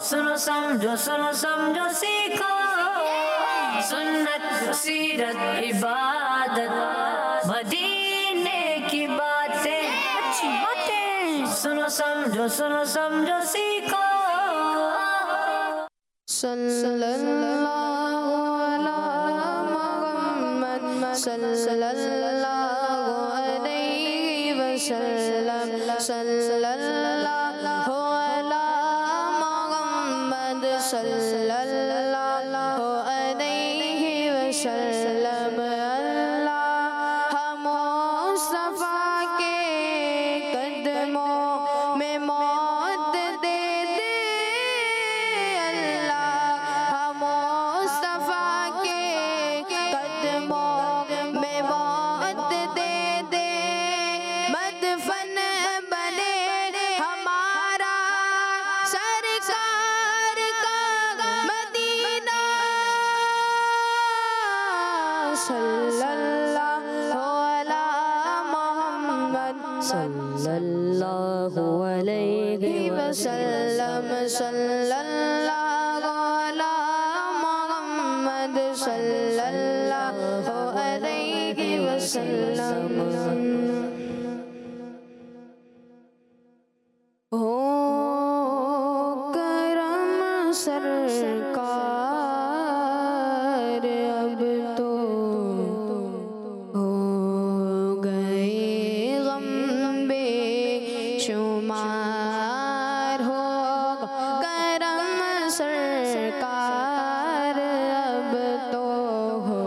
सुनो समझो सीखो सुन्नत सीरत इबादत मदीने की बातें अच्छी बातें सुनो समझो सीखो सल्लल्लाहु अला मुहम्मद सल्लल्लाहु अलैहि वसल्लम सल्लल्लाहु अला मुहम्मद सल्लल्लाहु अलैहि वसल्लम अल्लाह मुस्तफा के कदमों में मौत दे दे अल्लाह मुस्तफा के कदमों में मौत दे दे मदफन बने हमारा सरकार का मदीना सल्लल्लाहु अला मुहम्मद सल्लल्लाहु अलैहि वसल्लम सल्लल्लाहु अला मुहम्मद सल्लल्लाहु अलैहि वसल्लम हो करम सरकार अब तो हो गए गम बेशुमार हो करम सरकार अब तो हो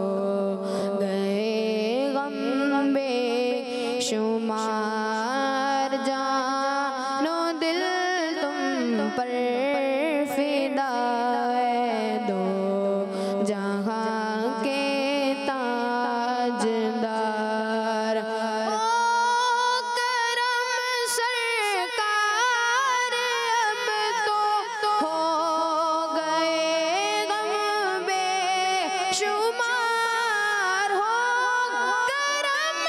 गए गम बेशुमार जानो दिल तुम पर फिदा है दो जहाँ के ताजदार ओ करम सरकार अब तो हो गए गम बेशुमार हो करम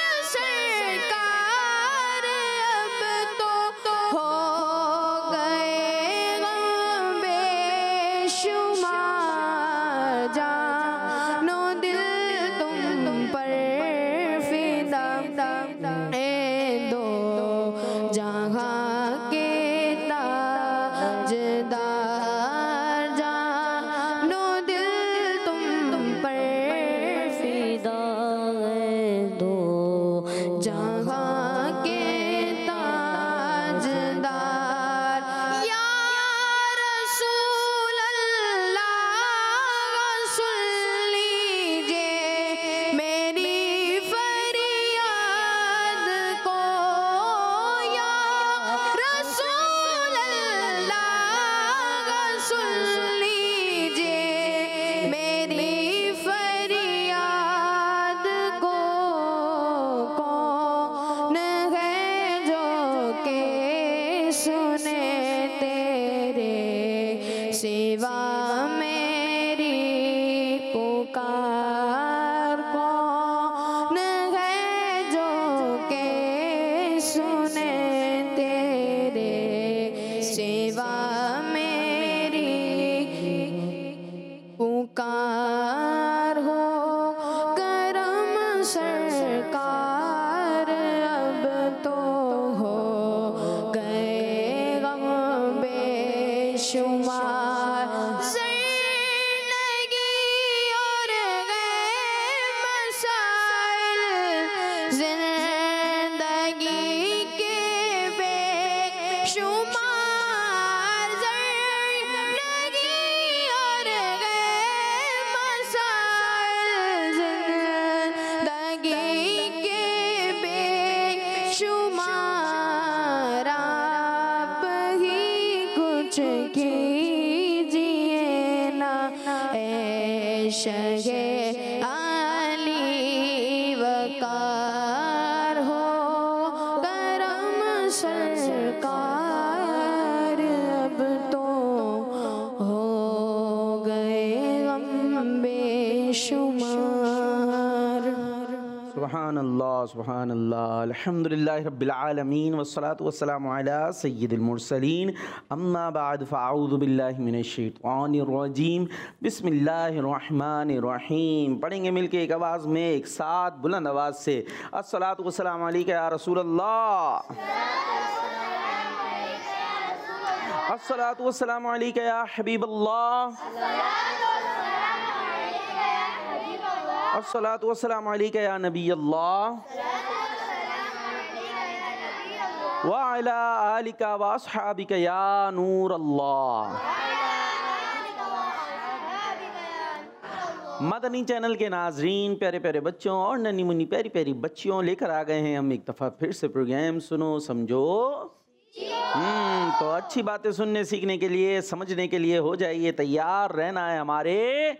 सरकार अब तो हो गए गम बेशुमार जानो दिल तुम पर फिदा ए दो जहाँ के ताजदार जानो दिल तुम पर फिदा ए दो जहाँ के ताजदार या रसूल अल्लाह सुन लीजिए मेरी फरियाद को या रसूल अल्लाह सुन लीजिए मेरी फरियाद को कौन है जो के सुने तेरे सिवा मेरी पुकार कौन है जो के सुने तेरे सिवा मेरी पुकार हो करम सरकार अब तो हो गए गम बेशुमार जिंदगी और गए मसाइल जिंदगी के बेशुमार जिंदगी और गए मसाइल जिंदगी के बेशुमार आप ही कुछ कीजिए ना ऐ शगे आली वकार हो करम सरकार अब तो हो गए गम बेशुमार। सुभान सुभान अल्लाह अल्हम्दुलिल्लाहि रब्बिल आलमीन वस्सलातु वस्सलामु अला सय्यिदिल मुरसलीन अम्मा बाद फ़अऊज़ु बिल्लाहि मिनश शैतानिर रजीम बिस्मिल्लाहिर रहमानिर रहीम। पढ़ेंगे मिलके एक आवाज़ में, एक साथ बुलंद आवाज़ से, अस्सलातु वस्सलामु अलैका या रसूल अल्लाह, अस्सलातु वस्सलामु अलैका या हबीब अल्लाह, अस्सलातु वस्सलामु अलैका या नबी अल्लाह व अला आलिका व अस्हाबिका या नूर अल्लाह। मदनी चैनल के नाजरीन, प्यारे प्यारे बच्चों और नन्ही मुन्नी प्यारी प्यारी बच्चियों, लेकर आ गए हैं हम एक दफ़ा फिर से प्रोग्राम सुनो समझो। तो अच्छी बातें सुनने सीखने के लिए, समझने के लिए हो जाइए तैयार। रहना है हमारे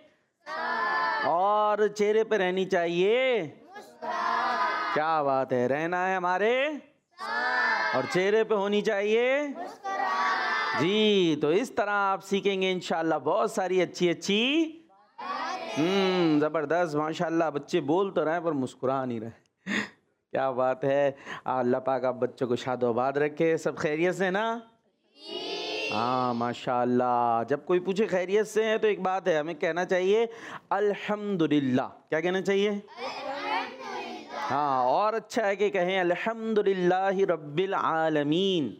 और चेहरे पे रहनी चाहिए, क्या बात है, रहना है हमारे और चेहरे पे होनी चाहिए जी। तो इस तरह आप सीखेंगे इंशाल्लाह बहुत सारी अच्छी अच्छी ज़बरदस्त। माशाल्लाह बच्चे बोल तो रहे पर मुस्कुरा नहीं रहे, क्या बात है। अल्लाह पाक आप बच्चों को शादोबाद रखे। सब खैरियत से ना? हाँ माशाल्लाह। जब कोई पूछे खैरियत से है तो एक बात है, हमें कहना चाहिए अल्हम्दुलिल्लाह। क्या कहना चाहिए? हाँ, और अच्छा है कि कहें अल्हम्दुलिल्लाहि रब्बिल आलमीन।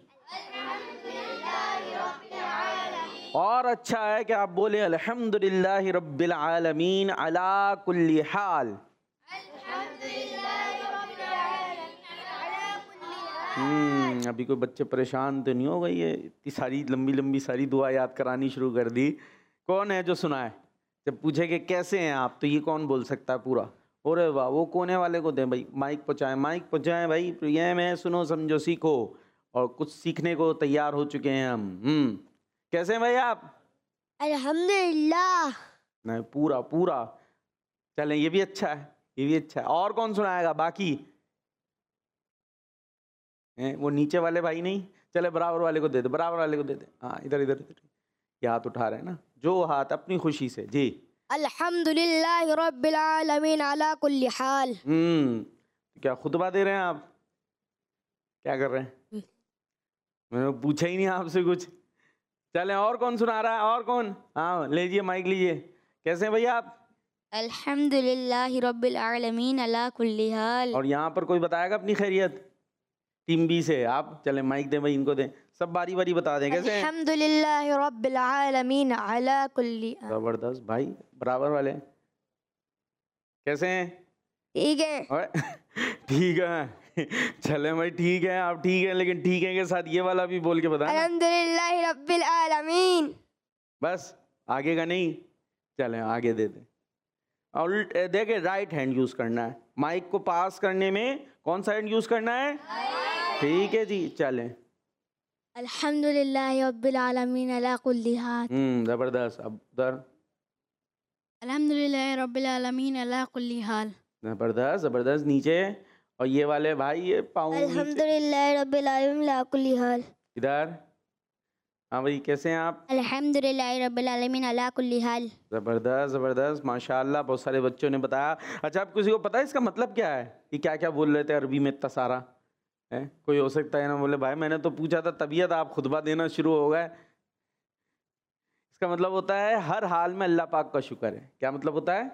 और अच्छा है कि आप बोले अल्हम्दुलिल्लाहि रब्बिल आलमीन अला कुल्ली हाल। अभी कोई बच्चे परेशान तो नहीं हो गई है? इतनी सारी लंबी लंबी सारी दुआ याद करानी शुरू कर दी। कौन है जो सुनाए? जब पूछे कि कैसे हैं आप तो ये कौन बोल सकता है पूरा? अरे वाह, वो कोने वाले को दें भाई, माइक पहुँचाएं, माइक पहुँचाएं भाई। ये मैं सुनो समझो सीखो, और कुछ सीखने को तैयार हो चुके हैं हम। कैसे हैं भाई आप? अल्हम्दुलिल्लाह। नहीं, पूरा पूरा चलें, ये भी अच्छा है, ये भी अच्छा है। और कौन सुनाएगा बाकी? वो नीचे वाले भाई नहीं, चले बराबर वाले को दे दे, बराबर वाले को दे दे। हाँ, इधर इधर इधर ये हाथ उठा रहे हैं ना, जो हाथ अपनी खुशी से जी। अल्हम्दुलिल्लाह रब्बिल आलमीन अला कुल्ली हाल। क्या खुतबा दे रहे हैं आप? क्या कर रहे हैं? मैंने पूछा ही नहीं आपसे कुछ। चले, और कौन सुना रहा है? और कौन? हाँ लीजिए माइक लीजिए। कैसे हैं भैया आप? अल्हम्दुलिल्लाह रब्बिल आलमीन अला कुल्ली हाल। और यहाँ पर कोई बताएगा अपनी खैरियत? टीम बी से आप चले, माइक दें भाई, इनको दें, सब बारी बारी बता दें। कैसे हैं? अल्हम्दुलिल्लाह रब्बिल आलमीन अला कुल्ली। जबरदस्त भाई, बराबर वाले कैसे हैं? ठीक है। ठीक है, चले भाई ठीक है, आप ठीक है, लेकिन ठीक है के साथ ये वाला भी बोल के बताएं। अल्हम्दुलिल्लाह रब्बिल आलमीन। बस आगे का नहीं, चले आगे दे दें। और देखे राइट हैंड यूज करना है, माइक को पास करने में कौन सा हैंड यूज करना है? ठीक है जी, चलें। अल्हम्दुलिल्लाह रब्बिल आलमीन अला कुल्ली हाल। जबरदस्त। अब उधर अल्हम्दुलिल्लाह रब्बिल आलमीन अला कुल्ली हाल। जबरदस्त जबरदस्त। नीचे, और ये वाले भाई ये पाँव अल्हम्दुलिल्लाह रब्बिल आलमीन अला कुल्ली हाल। इधर। हाँ भाई कैसे हैं आप? अल्हम्दुलिल्लाह रब्बिल आलमीन अला कुल्ली हाल। ज़बरदस्त ज़बरदस्त माशाल्लाह। बहुत सारे बच्चों ने बताया। अच्छा, आप किसी को पता है इसका मतलब क्या है कि क्या क्या बोल रहे थे अरबी में इतना सारा है? कोई हो सकता है ना बोले भाई मैंने तो पूछा था तबीयत आप खुतबा देना शुरू हो गए। इसका मतलब होता है हर हाल में अल्लाह पाक का शुक्र है। क्या मतलब होता है?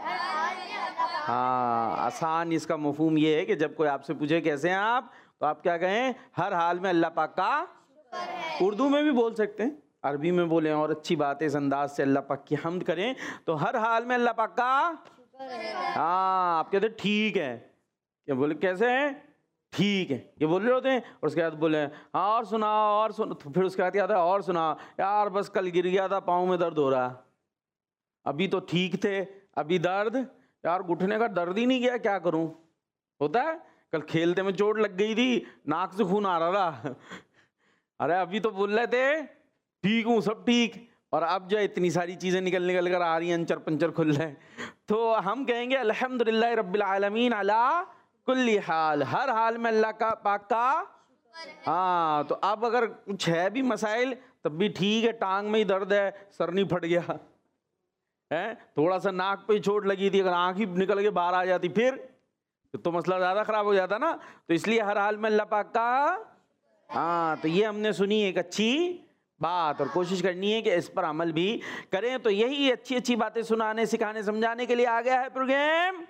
हाँ, आसान इसका मफहूम ये है कि जब कोई आपसे पूछे कैसे हैं आप, तो आप क्या कहें? हर हाल में अल्लाह पाक का। उर्दू में भी बोल सकते हैं, अरबी में बोलें, और अच्छी बात है इस अंदाज से अल्लाह पाक की हम्द करें। तो हर हाल में अल्लाह पाक का। हाँ, आप कहते ठीक है, क्या बोले कैसे हैं? ठीक है, ये बोल रहे होते हैं। और उसके बाद बोले हाँ और सुनाओ, और सुन, तो फिर उसके बाद याद है और सुनाओ यार, बस कल गिर गया था, पाँव में दर्द हो रहा, अभी तो ठीक थे, अभी दर्द, यार घुटने का दर्द ही नहीं गया, क्या करूं? होता है, कल खेलते में चोट लग गई थी, नाक से खून आ रहा था। अरे अभी तो बोल रहे थे ठीक हूँ, सब ठीक, और अब जो इतनी सारी चीज़ें निकल कर आ रही हैं, अंचर पंचर खुल रहे हैं। तो हम कहेंगे अल्हम्दुलिल्लाह रब्बिल आलमीन अला कुल्ली हाल, हर हाल में अल्लाह का पाक का। हाँ, तो अब अगर कुछ है भी मसाइल तब भी ठीक है, टांग में ही दर्द है, सर नहीं फट गया है, थोड़ा सा नाक पे चोट लगी थी, अगर आँख ही निकल के बाहर आ जाती फिर तो मसला ज़्यादा ख़राब हो जाता ना। तो इसलिए हर हाल में अल्लाह पाक का, हाँ, तो ये हमने सुनी एक अच्छी बात, और कोशिश करनी है कि इस पर अमल भी करें। तो यही अच्छी अच्छी बातें सुनाने, सिखाने, समझाने के लिए आ गया है प्रोग्राम।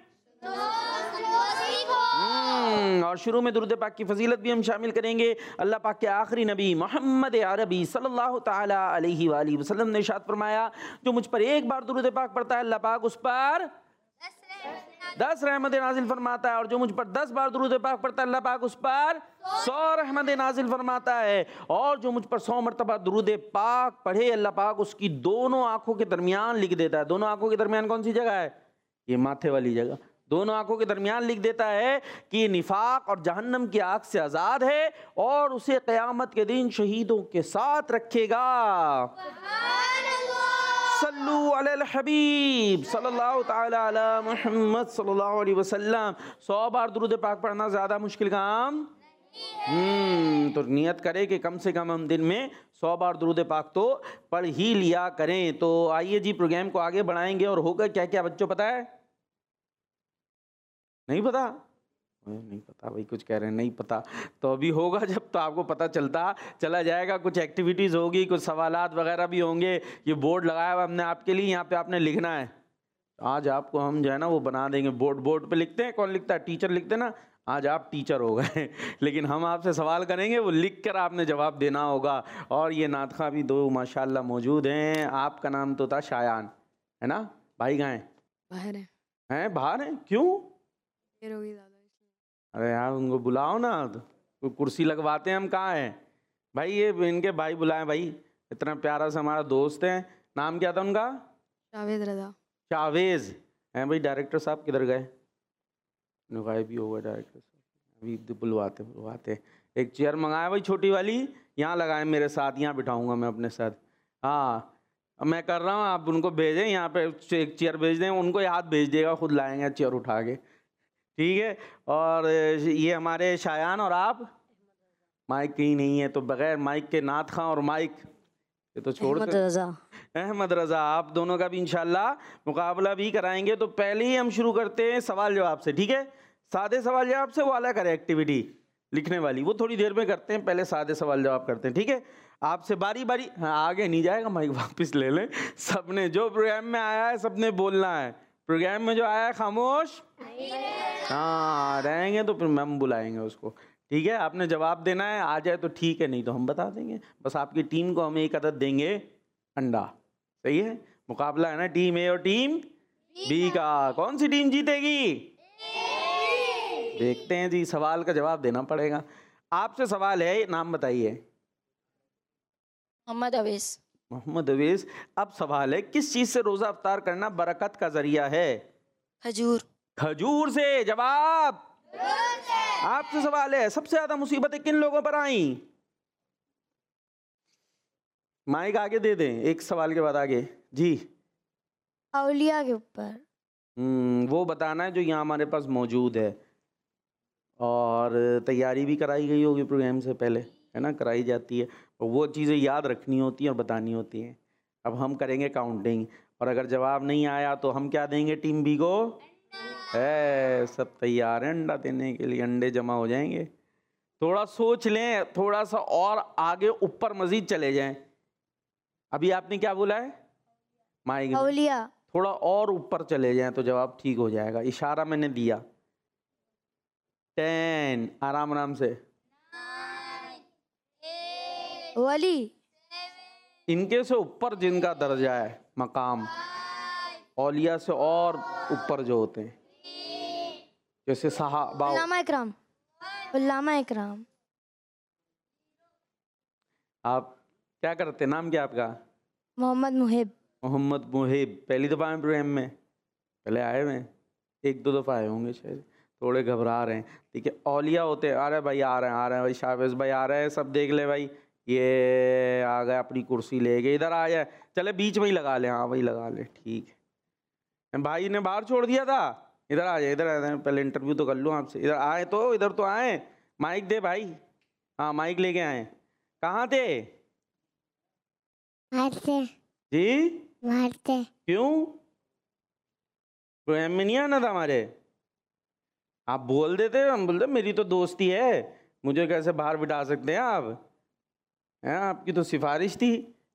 और शुरू में दुरूद पाक की फजीलत भी हम शामिल करेंगे। अल्लाह पाक के आखिरी नबी मोहम्मद अरबी सल्लल्लाहु ताला अलैहि वसल्लम ने इरशाद फरमाया, जो मुझ पर एक बार दुरूद पाक पढ़ता है, अल्लाह पाक उस पर 10 रहमतें नाजिल फरमाता है, और जो मुझ पर 10 बार दुरूद पाक पढ़ता है, अल्लाह पाक उस पर 100 रहमतें नाजिल फरमाता है। और जो मुझ पर 100 मरतबा दुरूद पाक पढ़े, अल्लाह पाक उसकी दोनों आंखों के दरमियान लिख देता है। दोनों आंखों के दरमियान कौन सी जगह है? ये माथे वाली जगह। दोनों आंखों के दरमियान लिख देता है कि ये निफाक और जहन्नम की आग से आज़ाद है, और उसे क़यामत के दिन शहीदों के साथ रखेगा। सल्लु अलल हबीब सल्लल्लाहु ताला अला मुहम्मद सल्लल्लाहु अलैहि वसल्लम। 100 बार दुरूद पाक पढ़ना ज़्यादा मुश्किल काम तो नियत करे कि कम से कम हम दिन में 100 बार दुरूद पाक तो पढ़ ही लिया करें। तो आइए जी, प्रोग्राम को आगे बढ़ाएंगे। और होगा क्या क्या बच्चों, पता है? नहीं पता? नहीं पता भाई, कुछ कह रहे हैं नहीं पता। तो अभी होगा जब, तो आपको पता चला जाएगा। कुछ एक्टिविटीज़ होगी, कुछ सवालात वगैरह भी होंगे। ये बोर्ड लगाया हुआ हमने आपके लिए, यहाँ पे आपने लिखना है। आज आपको हम जो है ना वो बना देंगे। बोर्ड पे लिखते हैं, कौन लिखता है? टीचर लिखते हैं ना। आज आप टीचर हो गए लेकिन हम आपसे सवाल करेंगे, वो लिख कर आपने जवाब देना होगा। और ये नातखा भी 2 माशाल्लाह मौजूद हैं। आपका नाम तो था शायान, है ना? भाई कहाँ हैं? बाहर है। हैं बाहर हैं? क्यों? देर हो गई ज़्यादा इसलिए। अरे यार उनको बुलाओ ना, तो कोई कुर्सी लगवाते हैं। हम कहाँ हैं भाई? ये इनके भाई बुलाएं भाई, इतना प्यारा सा हमारा दोस्त है। नाम क्या था उनका? जावेद रजा। जावेज हैं भाई। डायरेक्टर साहब किधर गए? गायब भी होगा डायरेक्टर साहब। अभी बुलवाते। एक चेयर मंगाया भाई, छोटी वाली, यहाँ लगाए मेरे साथ, यहाँ बिठाऊंगा मैं अपने साथ। हाँ, अब मैं कर रहा हूँ, आप उनको भेजें यहाँ पे, एक चेयर भेज दें, उनको याद भेज देगा, खुद लाएंगे चेयर उठा के, ठीक है? और ये हमारे शायान, और आप? माइक ही नहीं है, तो बगैर माइक के नात खां और माइक ये तो छोड़ अहमद रज़ा। आप दोनों का भी इंशाल्लाह मुकाबला भी कराएंगे। तो पहले ही हम शुरू करते हैं सवाल जवाब से, ठीक है? सादे सवाल जवाब से, वो अलग करें एक्टिविटी लिखने वाली, वो थोड़ी देर में करते हैं। पहले सादे सवाल जवाब करते हैं, ठीक है? आपसे बारी बारी, हाँ आगे नहीं जाएगा, माइक वापस ले लें। सबने जो प्रोग्राम में आया है सबने बोलना है। प्रोग्राम में जो आया है खामोश हाँ रहेंगे, तो फिर हम बुलाएंगे उसको, ठीक है? आपने जवाब देना है, आ जाए तो ठीक है, नहीं तो हम बता देंगे। बस आपकी टीम को हम एक अदद देंगे अंडा, सही है? मुकाबला है ना टीम ए और टीम बी का। कौन सी टीम जीतेगी? देखते हैं जी, सवाल का जवाब देना पड़ेगा। आपसे सवाल है, नाम बताइए। मोहम्मद अवेस। मोहम्मद अवेस। अब सवाल है, किस चीज से रोजा अफ्तार करना बरकत का जरिया है? खजूर। खजूर से। जवाब आपसे सवाल है, सबसे ज्यादा मुसीबतें किन लोगों पर आई? माइक आगे दे दें, एक सवाल के बाद आगे जी। औलिया के ऊपर। वो बताना है जो यहाँ हमारे पास मौजूद है। और तैयारी भी कराई गई होगी प्रोग्राम से पहले, है ना? कराई जाती है, और वो चीज़ें याद रखनी होती हैं और बतानी होती हैं। अब हम करेंगे काउंटिंग, और अगर जवाब नहीं आया तो हम क्या देंगे टीम बी को? है सब तैयार हैं अंडा देने के लिए, अंडे जमा हो जाएंगे। थोड़ा सोच लें, थोड़ा सा और आगे ऊपर मजीद चले जाएं। अभी आपने क्या बोला है? माइक औलिया। थोड़ा और ऊपर चले जाएं तो जवाब ठीक हो जाएगा। इशारा मैंने दिया। 10, आराम आराम से। वली। इनके से ऊपर जिनका दर्जा है, मकाम, औलिया से और ऊपर जो होते हैं, जैसे सहाबा। उल्लामा इकराम। उल्लामा इकराम। आप क्या करते? नाम क्या आपका? मोहम्मद मुहिब। मोहम्मद मुहिब। पहली दफ़ा आए प्रोग्राम में? पहले आए हुए? 1-2 दफ़ा आए होंगे शायद, थोड़े घबरा रहे हैं, ठीक है? औलिया होते हैं। अरे भाई आ रहे हैं भाई, शाहबाज भाई आ रहे हैं, सब देख ले भाई। ये आ गए, अपनी कुर्सी ले गए, इधर आ जाए, चले बीच में ही लगा ले। हाँ वही लगा ले, ठीक है? भाई ने बाहर छोड़ दिया था, इधर आ जाए, इधर आ जाए, पहले इंटरव्यू तो कर लूँ आपसे। इधर आए तो, इधर तो आए, माइक दे भाई। हाँ माइक लेके आए। कहाँ थे? मारते। जी मारते। क्यों? प्रोग्राम में नहीं आना था हमारे? आप बोल देते, हम बोलते मेरी तो दोस्ती है, मुझे कैसे बाहर बिठा सकते हैं आप, हैं आपकी तो सिफारिश थी।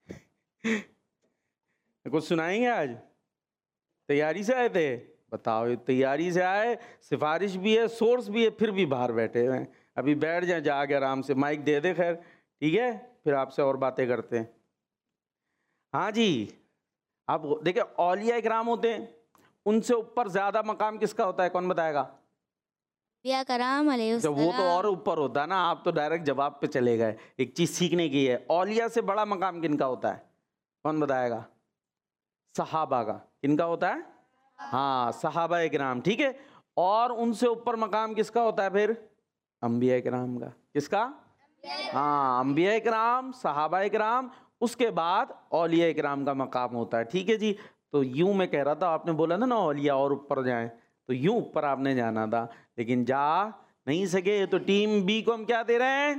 कुछ सुनाएंगे आज? तैयारी से आए थे? बताओ, ये तैयारी से आए, सिफारिश भी है, सोर्स भी है, फिर भी बाहर बैठे हुए हैं। अभी बैठ जाए जाके आराम से, माइक दे दे खैर, ठीक है, फिर आपसे और बातें करते हैं। हाँ जी, आप देखिए औलिया इकराम होते हैं, उनसे ऊपर ज्यादा मकाम किसका होता है, कौन बताएगा? अम्बिया कराम तो वो तो और ऊपर होता है ना, आप तो डायरेक्ट जवाब पे चले गए। एक चीज सीखने की है, औलिया से बड़ा मकाम किनका होता है, कौन बताएगा? सहाबा का। किनका होता है? हाँ, सहाबा इकराम, ठीक है। और उनसे ऊपर मकाम किसका होता है फिर? अंबिया इकराम का। किसका? हाँ, अंबिया इकराम, सहाबा इकराम, उसके बाद औलिया इकराम का मकाम होता है, ठीक है जी। तो यूं मैं कह रहा था, आपने बोला था ना औलिया और ऊपर जाएं, तो यूं ऊपर आपने जाना था, लेकिन जा नहीं सके। तो टीम बी को हम क्या दे रहे हैं?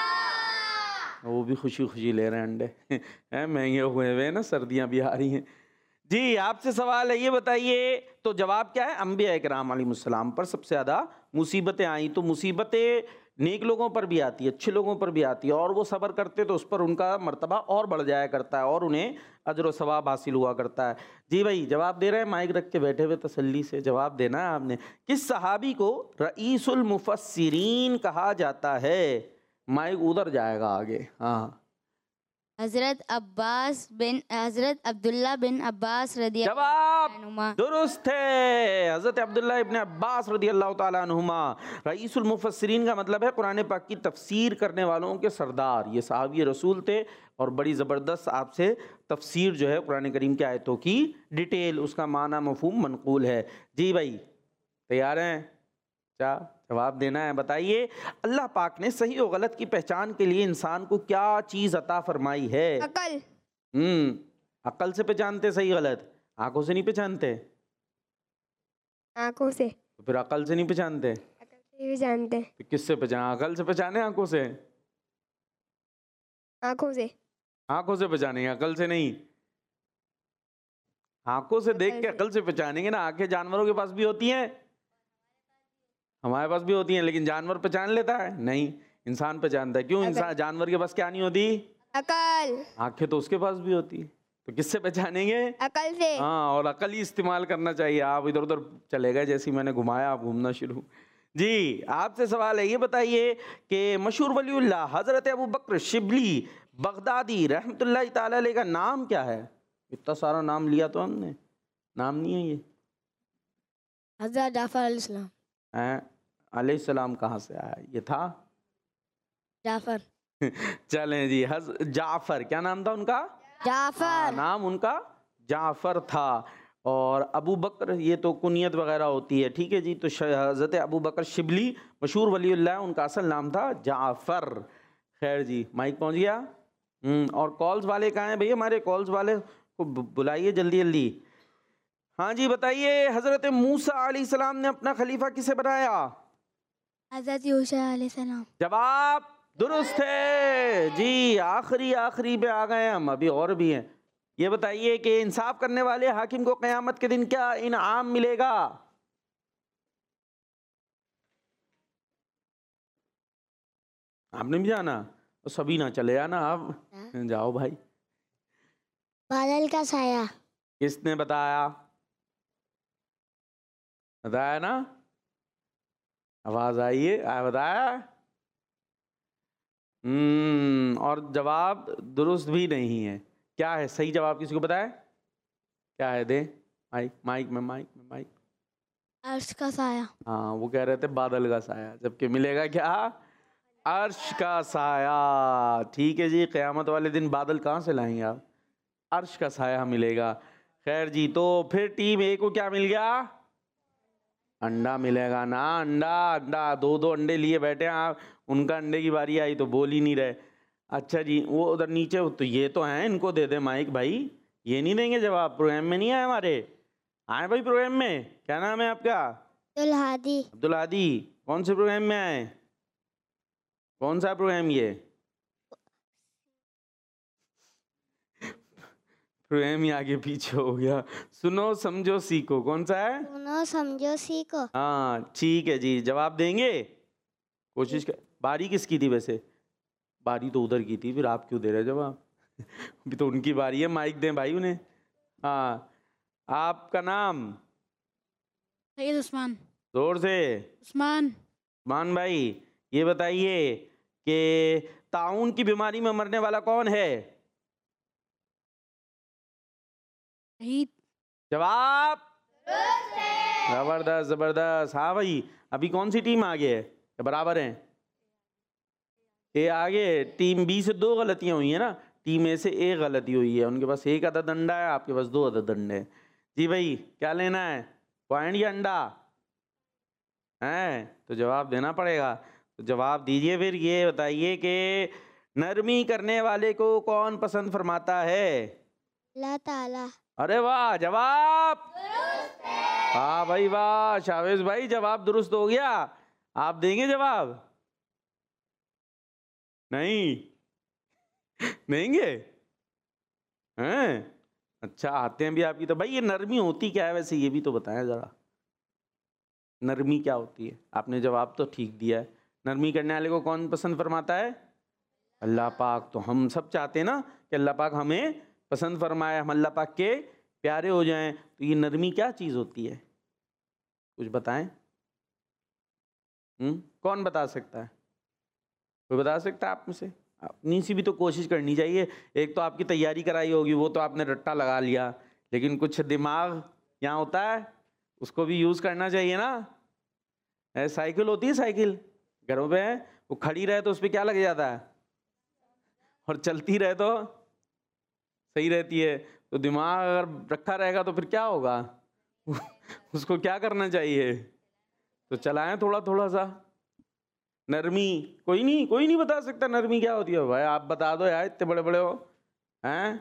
वो भी खुशी खुशी ले रहे हैं अंडे। हैं, महंगे हुए हैं ना, सर्दियां भी आ रही हैं जी। आपसे सवाल है, ये बताइए, तो जवाब क्या है? अंबिया इकराम अलैहिस्सलाम पर सबसे ज्यादा मुसीबतें आई। तो मुसीबतें नेक लोगों पर भी आती है, अच्छे लोगों पर भी आती है, और वो सब्र करते तो उस पर उनका मर्तबा और बढ़ जाया करता है, और उन्हें अजर व सवाब हासिल हुआ करता है। जी भाई, जवाब दे रहे हैं, माइक रख के बैठे हुए, तसल्ली से जवाब देना है आपने। किस सहाबी को रईसुल मुफस्सिरीन कहा जाता है? माइक उधर जाएगा आगे। हाँ, हजरत अब्दुल्ला बिन अब्बास रदी जवाब दुरुस्त है, हजरत अब्दुल्ला इब्न अब्बास रदियल्लाहु ताला अन्हुमा। रईसुल मुफस्सिरीन का मतलब है कुरान पाक की तफसीर करने वालों के सरदार। ये सहाबी रसूल थे और बड़ी ज़बरदस्त आपसे तफसीर जो है कुरान करीम की आयतों की डिटेल, उसका माना मफहूम मनकूल है। जी भाई, तैयार हैं? क्या जवाब देना है? बताइए, अल्लाह पाक ने सही और गलत की पहचान के लिए इंसान को क्या चीज़ अता फरमाई है? अकल। अकल से पहचानते सही गलत, आंखों से नहीं पहचानते? आंखों से। तो फिर अकल से नहीं पहचानते? अकल से भी जानते हैं। तो किससे पहचान? अकल से पहचाने, आंखों से? आंखों से। आंखों से पहचानेंगे, अकल से नहीं। आंखों से देख के अकल से पहचानेंगे ना। आंखें जानवरों के पास भी होती हैं, हमारे पास भी होती हैं, लेकिन जानवर पहचान लेता है? नहीं, इंसान पहचानता है। क्यों? इंसान, जानवर के पास क्या नहीं होती? अकल। आंखें तो उसके पास भी होती है, तो किससे पहचानेंगे? अकल से। हाँ, और अकल ही इस्तेमाल करना चाहिए। आप इधर उधर चले गए, जैसे ही मैंने घुमाया आप घूमना शुरू। जी, आपसे सवाल है, ये बताइए कि मशहूर वलीउल्लाह हजरत अबू बकर शिबली बगदादी रहमतुल्लाह ताला अलैह का नाम क्या है? इतना सारा नाम लिया तो हमने, नाम नहीं है ये। हज़रत जाफर अलैहिस्सलाम। अलैहिस्सलाम कहाँ से आया? ये था जाफर। चलें जी, जाफर, क्या नाम था उनका? जाफर। नाम उनका जाफर था। और अबू बकर ये तो कुनियत वगैरह होती है, ठीक है जी। तो हज़रत अबू बकर शिबली मशहूर वलीउल्लाह, उनका असल नाम था जाफर। खैर जी, माइक पहुंच गया। और कॉल्स वाले कहाँ हैं भैया? हमारे कॉल्स वाले को बुलाइए जल्दी जल्दी। हाँ जी, बताइए, हज़रत मूसा अलैहिस्सलाम ने अपना खलीफा किसे बनाया? हजरत यूशा अलैहिस्सलाम। जवाब दुरुस्त है जी। आखिरी पे आ गए हम, अभी और भी हैं। ये बताइए कि इंसाफ करने वाले हाकिम को क़यामत के दिन क्या इनाम मिलेगा? आपने भी जाना? तो सभी ना चले आना, आप जाओ भाई। बादल का साया। किसने बताया? बताया ना? आवाज आई है, बताया। और जवाब दुरुस्त भी नहीं है। क्या है सही जवाब? किसी को बताया? क्या है? दे माइक में। अर्श का साया। हाँ, वो कह रहे थे बादल का साया, जबकि मिलेगा क्या? अर्श का साया। ठीक है जी, क़यामत वाले दिन बादल कहाँ से लाएंगे आप? अर्श का साया मिलेगा। खैर जी, तो फिर टीम ए को क्या मिल गया? अंडा मिलेगा ना। अंडा दो अंडे लिए बैठे हैं आप, उनका अंडे की बारी आई तो बोल ही नहीं रहे। अच्छा जी, वो उधर नीचे तो ये तो हैं, इनको दे दे माइक भाई। ये नहीं देंगे जवाब? प्रोग्राम में नहीं आए हमारे? आए भाई प्रोग्राम में? क्या नाम है आपका? अब्दुल हादी। कौन से प्रोग्राम में आए? कौन सा प्रोग्राम ये? प्रेम ही आगे पीछे हो गया। सुनो समझो सीखो, कौन सा है? सुनो समझो सीखो। हाँ ठीक है जी, जवाब देंगे? कोशिश कर। बारी किसकी थी वैसे? बारी तो उधर की थी, फिर आप क्यों दे रहे जवाब? अभी तो उनकी बारी है, माइक दें भाई उन्हें। हाँ, आपका नाम? सैयद उस्मान। जोर से। उस्मान। उस्मान भाई, ये बताइए कि ताउन की बीमारी में मरने वाला कौन है? शहीद। जवाब जबरदस्त जबरदस्त। हाँ भाई, अभी कौन सी टीम आगे है या बराबर है? ए आगे। टीम बी से 2 गलतियां हुई है ना, टीम ए से 1 गलती हुई है। उनके पास 1 अदद अंडा है, आपके पास 2 अदद अंडे हैं। जी भाई, क्या लेना है, पॉइंट या अंडा है? तो जवाब देना पड़ेगा। तो जवाब दीजिए फिर। ये बताइए कि नरमी करने वाले को कौन पसंद फरमाता है? अल्लाह ताला। अरे वाह, जवाब वाह भाई वाह। शावेज भाई जवाब दुरुस्त हो गया। आप देंगे जवाब? नहीं देंगे हैं? अच्छा, आते हैं भी आपकी। तो भाई ये नरमी होती क्या है वैसे, ये भी तो बताएं जरा। नरमी क्या होती है? आपने जवाब तो ठीक दिया है। नरमी करने वाले को कौन पसंद फरमाता है? अल्लाह पाक। तो हम सब चाहते हैं ना कि अल्लाह पाक हमें पसंद फरमाए, हम अल्लाह पाक के प्यारे हो जाएं। तो ये नरमी क्या चीज़ होती है, कुछ बताएं। कौन बता सकता है? कोई बता सकता है आप में से? अपनी सी भी तो कोशिश करनी चाहिए। एक तो आपकी तैयारी कराई होगी, वो तो आपने रट्टा लगा लिया, लेकिन कुछ दिमाग यहाँ होता है, उसको भी यूज़ करना चाहिए ना। साइकिल होती है, साइकिल घरों पे है, वो खड़ी रहे तो उस पर क्या लग जाता है, और चलती रहे तो सही रहती है। तो दिमाग अगर रखा रहेगा तो फिर क्या होगा? उसको क्या करना चाहिए? तो चलाएं थोड़ा थोड़ा सा। नरमी कोई नहीं बता सकता नरमी क्या होती है? भाई आप बता दो यार, इतने बड़े बड़े हो हैं।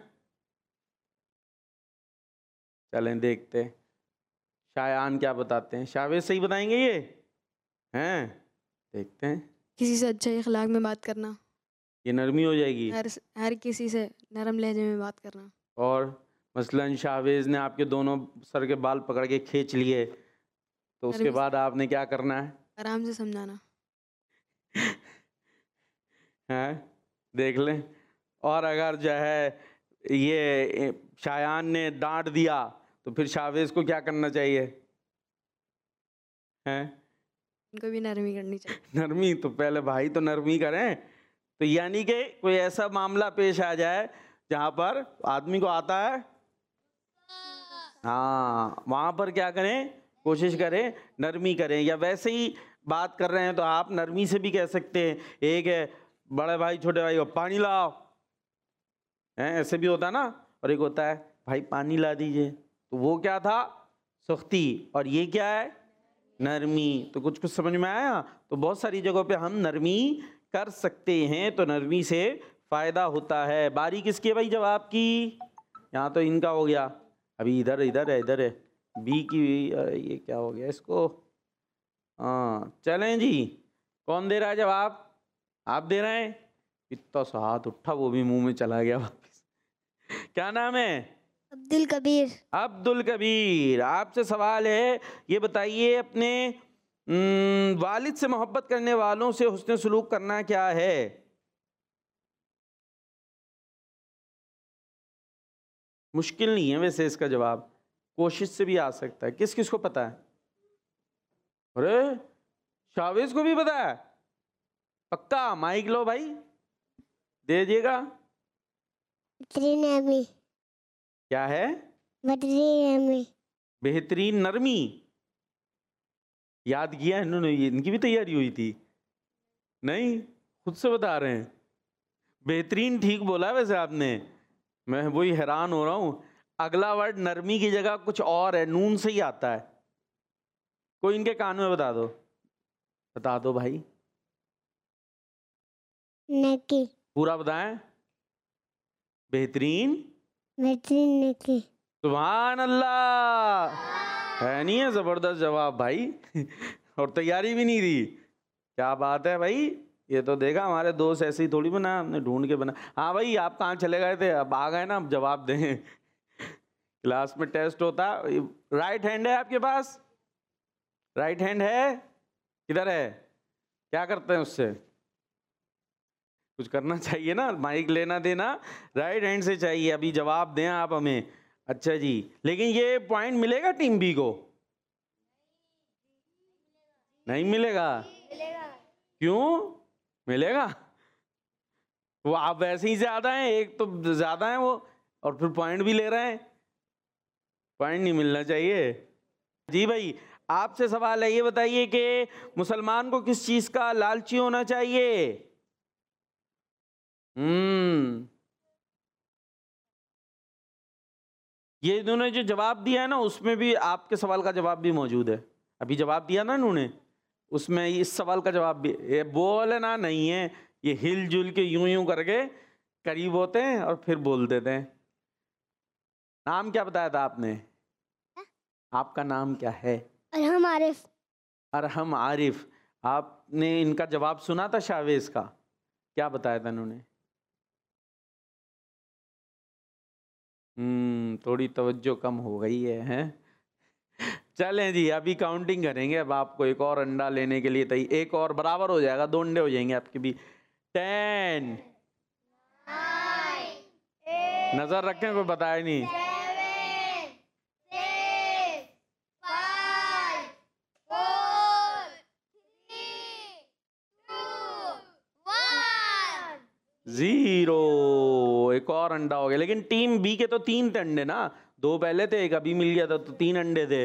चलें देखते शायान क्या बताते हैं। शावेज सही बताएंगे ये हैं? देखते हैं। किसी से अच्छे इखलाक में बात करना। ये नरमी हो जाएगी। हर किसी से नरम लहजे में बात करना। और मसलन शावेज ने आपके दोनों सर के बाल पकड़ के खींच लिए, तो उसके बाद आपने क्या करना है? आराम से समझाना। हैं, देख लें। और अगर जो है ये शायान ने डांट दिया तो फिर शावेज को क्या करना चाहिए? हैं, उनको भी नरमी करनी चाहिए। नरमी तो पहले भाई तो नरमी करें। तो यानी कि कोई ऐसा मामला पेश आ जाए जहाँ पर आदमी को आता है, हाँ, वहाँ पर क्या करें, कोशिश करें नरमी करें। या वैसे ही बात कर रहे हैं तो आप नरमी से भी कह सकते हैं। एक है बड़े भाई छोटे भाई को पानी लाओ, हैं, ऐसे भी होता ना। और एक होता है भाई पानी ला दीजिए, तो वो क्या था, सख्ती, और ये क्या है, नरमी। तो कुछ कुछ समझ में आया? तो बहुत सारी जगहों पे हम नरमी कर सकते हैं, तो नरमी से फ़ायदा होता है। बारी किसकी है भाई जवाब की? यहाँ तो इनका हो गया। अभी इधर है बी की। ये क्या हो गया इसको? हाँ चलें जी, कौन दे रहा है जवाब? आप दे रहे हैं? इतना सा हाथ उठा, वो भी मुंह में चला गया वापस। क्या नाम है? अब्दुल कबीर। अब्दुल कबीर, आपसे सवाल है, ये बताइए अपने वालिद से मोहब्बत करने वालों से हुस्न सलूक करना क्या है? मुश्किल नहीं है वैसे इसका जवाब, कोशिश से भी आ सकता है। किस किस को पता है? अरे शावेज को भी पता है? पक्का? माइक लो भाई, दे दीजिएगा। क्या है? बेहतरीन नरमी। याद किया इन्होंने, इनकी भी तैयारी हुई थी? नहीं, खुद से बता रहे हैं। बेहतरीन ठीक बोला वैसे आपने, मैं वही हैरान हो रहा हूँ। अगला वर्ड नरमी की जगह कुछ और है, नून से ही आता है। कोई इनके कान में बता दो भाई। नेकी। पूरा बताएं। बेहतरीन नेकी। सुभान अल्लाह, है नहीं है? जबरदस्त जवाब भाई। और तैयारी भी नहीं दी। क्या बात है भाई, ये तो देखा हमारे दोस्त ऐसे ही थोड़ी बना, हमने ढूंढ के बना। हाँ भाई, आप कहाँ चले गए थे? अब आ गए ना, अब जवाब दें। क्लास में टेस्ट होता। राइट हैंड है आपके पास? राइट हैंड है? किधर है? क्या करते हैं उससे? कुछ करना चाहिए ना, माइक लेना देना राइट हैंड से चाहिए। अभी जवाब दें आप हमें। अच्छा जी, लेकिन ये पॉइंट मिलेगा टीम बी को? नहीं मिलेगा। क्यों मिलेगा? वो आप वैसे ही ज्यादा हैं, एक तो ज्यादा है वो, और फिर पॉइंट भी ले रहे हैं। पॉइंट नहीं मिलना चाहिए। जी भाई, आपसे सवाल है, ये बताइए कि मुसलमान को किस चीज का लालची होना चाहिए? ये इन्होंने जो जवाब दिया है ना, उसमें भी आपके सवाल का जवाब भी मौजूद है। अभी जवाब दिया ना इन्होंने, उसमें इस सवाल का जवाब भी। ये बोल ना नहीं है, ये हिल जुल के यूं यूं करके करीब होते हैं और फिर बोल देते हैं। नाम क्या बताया था आपने? आपका नाम क्या है? अरहम आरिफ। अरहम आरिफ। आपने इनका जवाब सुना था शावेज का? क्या बताया था इन्होंने? थोड़ी तवज्जो कम हो गई है, हैं? चलें जी, अभी काउंटिंग करेंगे। अब आपको एक और अंडा लेने के लिए तैयार, एक और बराबर हो जाएगा, 2 अंडे हो जाएंगे आपके भी। 10 नजर रखें, कोई बताया नहीं। 0। एक और अंडा हो गया। लेकिन टीम बी के तो 3 थे अंडे ना, 2 पहले थे, एक अभी मिल गया था, तो 3 अंडे थे।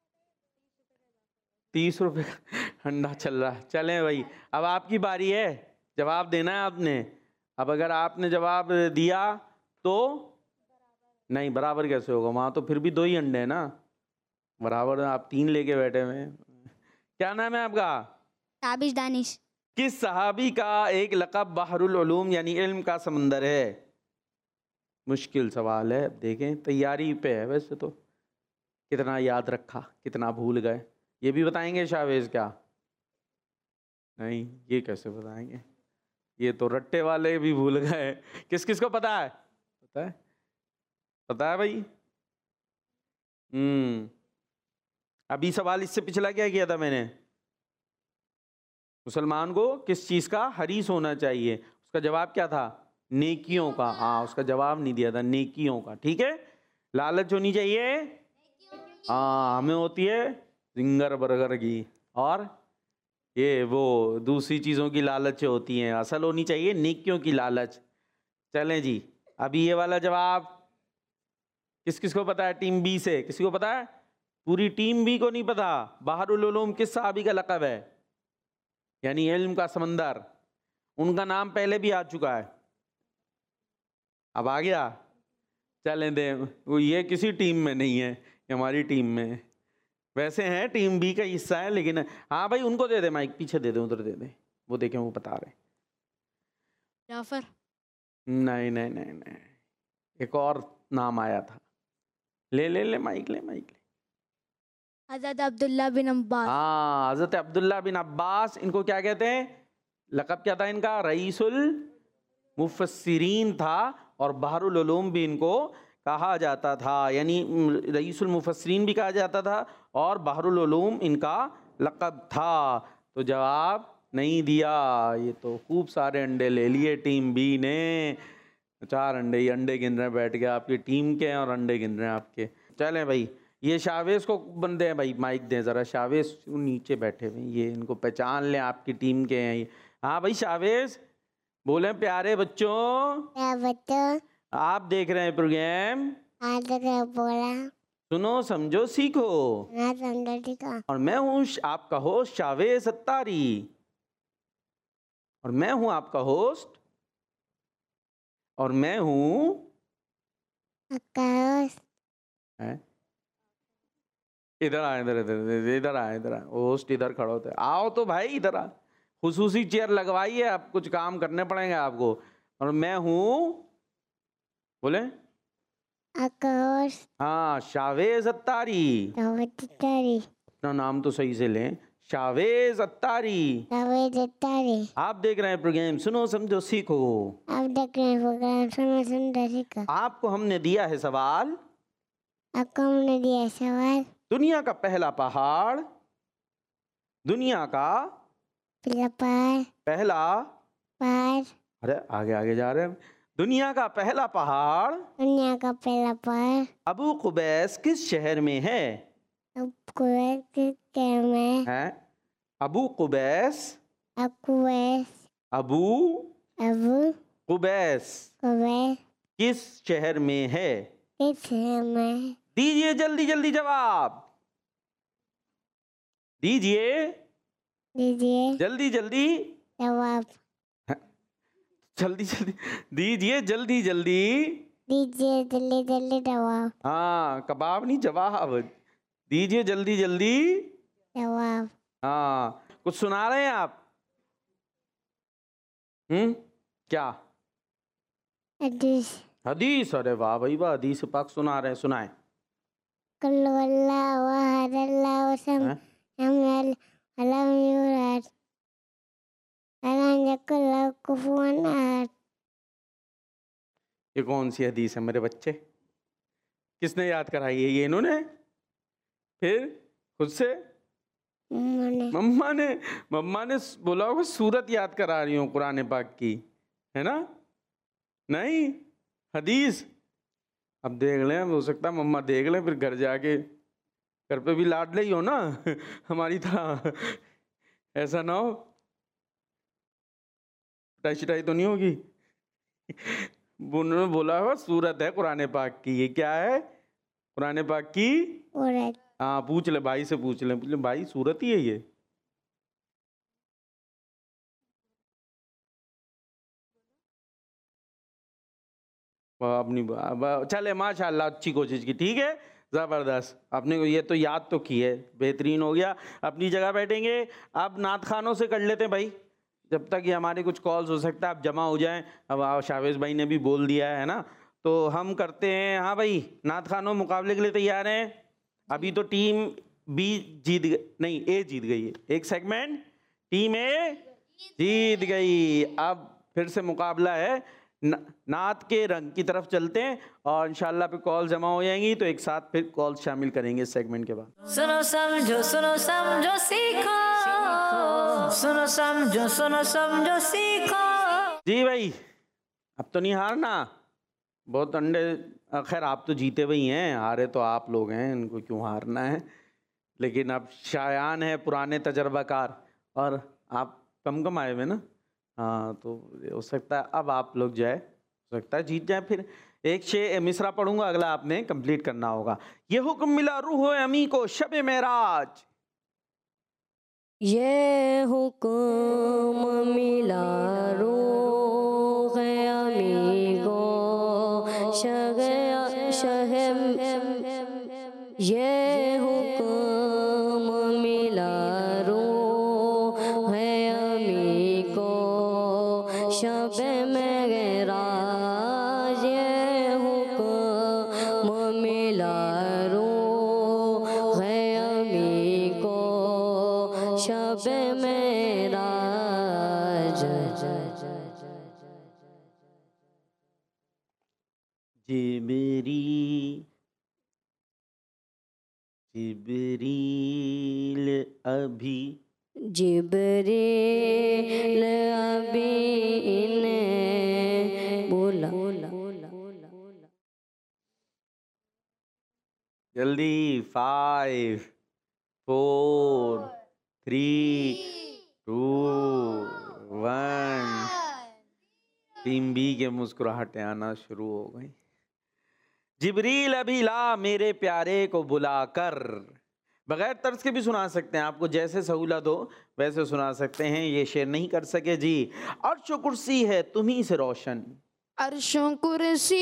30 रुपए अंडा चल रहा है। चलें भाई, अब आपकी बारी है, जवाब देना है आपने। अब अगर आपने जवाब दिया तो नहीं, बराबर कैसे होगा? वहां तो फिर भी 2 ही अंडे हैं ना, बराबर आप 3 लेके बैठे हुए हैं। क्या नाम है आपका? ताबिश दानिश। किस सहाबी का एक लक़ब बहरुल उलूम यानी इल्म का समंदर है? मुश्किल सवाल है, देखें तैयारी पे है वैसे तो। कितना याद रखा, कितना भूल गए, ये भी बताएंगे शावेज क्या? नहीं, ये कैसे बताएंगे? ये तो रट्टे वाले भी भूल गए। किस किस को पता है? पता है? पता है भाई? अभी सवाल इससे पिछला क्या किया था मैंने? मुसलमान को किस चीज का हरीस होना चाहिए? उसका जवाब क्या था? नेकियों का। हाँ, उसका जवाब नहीं दिया था, नेकियों का। ठीक है, लालच होनी चाहिए। हाँ, हमें होती है जिंगर बर्गर की, और ये वो दूसरी चीजों की लालच होती हैं। असल होनी चाहिए नेकियों की लालच। चलें जी, अभी ये वाला जवाब किस किस को पता है? टीम बी से किसी को पता है? पूरी टीम बी को नहीं पता। बहरुल उलूम किस सहाबी का लक़ब है यानी इल्म का समंदर? उनका नाम पहले भी आ चुका है, अब आ गया। चलें दे, वो ये किसी टीम में नहीं है, ये हमारी टीम में। वैसे हैं टीम बी का हिस्सा है, लेकिन हाँ भाई उनको दे दे माइक, पीछे दे दे, उधर दे दे, वो देखें वो बता रहे। जाफर। नहीं नहीं नहीं नहीं, एक और नाम आया था। ले ले ले माइक, ले माइक ले। हज़रत अब्दुल्ला बिन अब्बास। हाँ, हज़रत अब्दुल्ला बिन अब्बास। इनको क्या कहते हैं? लक़ब क्या था इनका? रईसुल मुफस्सिरीन था, और बहरुल उलूम भी इनको कहा जाता था, यानी रईसुल मुफस्सिरीन भी कहा जाता था, और बहरुल उलूम इनका लक़ब था। तो जवाब नहीं दिया। ये तो खूब सारे अंडे ले लिए टीम बी ने। 4 अंडे, ये अंडे गिन रहे हैं बैठ के, आपकी टीम के हैं, और अंडे गिन रहे हैं आपके। चलें भाई, ये शावेज को बंदे हैं भाई, माइक दें ज़रा। शावेज नीचे बैठे हुए, ये इनको पहचान लें, आपकी टीम के हैं ये। हाँ भाई शावेज, बोले प्यारे बच्चों, क्या बच्चों? आप देख रहे हैं प्रोग्राम आज तक बोला सुनो समझो सीखो, ना समझो ठीक है। और मैं हूँ आपका होस्ट शावेज सत्तारी, और मैं हूँ आपका होस्ट, और मैं हूँ आकाश। इधर आ, इधर इधर इधर आ, इधर आ, होस्ट इधर खड़ा होता है। आओ तो भाई इधर आ, खुसूसी चेयर लगवाइए, आप कुछ काम करने पड़ेंगे आपको। और मैं हूँ, बोले आकाश। हाँ, शावेज अत्तारी। तारी। अपना नाम तो सही से लें, शावेज अत्तारी। तारी। आप देख रहे हैं प्रोग्राम सुनो समझो सीखो। आप देख रहे हैं प्रोग्राम सुनो समझो ठीक है। आपको हमने दिया है सवाल, अकम ने दिया सवाल। दुनिया का पहला पहाड़, दुनिया का पहला पार पहला, पार अरे आगे आगे जा रहे हैं। दुनिया का पहला पहाड़ दुनिया का पहला पार अबू कुबैस किस शहर में है? अब कुवैत के में हैं? अबू कुबैस, अकुवैस अबू अबू कुबैस कुवैत किस शहर में है? किस में दीजिए जल्दी जल्दी जवाब दीजिए, दीजिए जल्दी जल्दी, जवाब। जल्दी जल्दी दीजिए, जल्दी जल्दी। दीजिए जल्दी जल्दी जवाब। हाँ, कबाब नहीं जवाब, दीजिए जल्दी जल्दी जवाब। हाँ, कुछ सुना रहे हैं आप? क्या? हदीस। हदीस, अरे वाह भाई वाह, हदीस पाक सुना रहे हैं, सुनाए। कुल्लु अल्लाह वहद अल्लाहु समद लम यूलद वलम यकुल लहु कुफुवन अहद। ये कौन सी हदीस है मेरे बच्चे? किसने याद कराई है? ये इन्होंने? फिर खुद से? मम्मा ने बोला होगा सूरत याद करा रही हूँ कुरान पाक की, है ना? नहीं, हदीस। अब देख लें, हो सकता है मम्मा देख लें, फिर घर जाके, घर पे भी लाड ही हो ना हमारी तरह, ऐसा ना हो पिटाई तो नहीं होगी। उन्होंने बोला होगा सूरत है कुरान पाक की। ये क्या है? कुरान पाक की? हाँ, पूछ ले भाई से, पूछ ले भाई, सूरत ही है ये। अपनी चले, माशाल्लाह, अच्छी कोशिश की, ठीक है, ज़बरदस्त। आपने ये तो याद तो की है, बेहतरीन हो गया। अपनी जगह बैठेंगे। अब नात खानों से कर लेते हैं भाई, जब तक ये हमारे कुछ कॉल्स हो सकता है आप जमा हो जाएं। अब शावेज भाई ने भी बोल दिया है ना, तो हम करते हैं। हाँ भाई, नात खानों मुकाबले के लिए तैयार हैं? अभी तो टीम बी जीत गई, नहीं ए जीत गई है, एक सेगमेंट टीम ए जीत गई। अब फिर से मुकाबला है, नात के रंग की तरफ चलते हैं और इंशाल्लाह पे कॉल जमा हो जाएंगी, तो एक साथ फिर कॉल शामिल करेंगे इस सेगमेंट के बाद। सुनो समझो सीखो, सुनो समझो सीखो। जी भाई, अब तो नहीं हारना, बहुत अंडे, खैर आप तो जीते हुए ही हैं, हारे तो आप लोग हैं, इनको क्यों हारना है। लेकिन अब शायान है पुराने तजर्बाकार, और आप कम आए हुए ना, हाँ, तो हो सकता है अब आप लोग जाए, हो सकता है जीत जाए। फिर एक शेर मिसरा पढ़ूंगा, अगला आपने कंप्लीट करना होगा। ये हुक्म मिला रूह अमी को शब मेराज, ये हुक्म मिला रूह अमी को शब ये हुक्म मिला रूह अमी को शब मेराज, ये हुक्म मिला रूह अमी को शब मेराज। जिब्रील अभी ने बोला, जल्दी, 5 4 3 2 1। टीम बी के मुस्कुराहटें आना शुरू हो गई। जिब्रील अभी ला मेरे प्यारे को बुलाकर, बगैर तर्ज के भी सुना सकते हैं, आपको जैसे सहूलत हो वैसे सुना सकते हैं। ये शेर नहीं कर सके जी। अर्श कुर्सी है तुम्ही से रोशन, अर्शों कुर्सी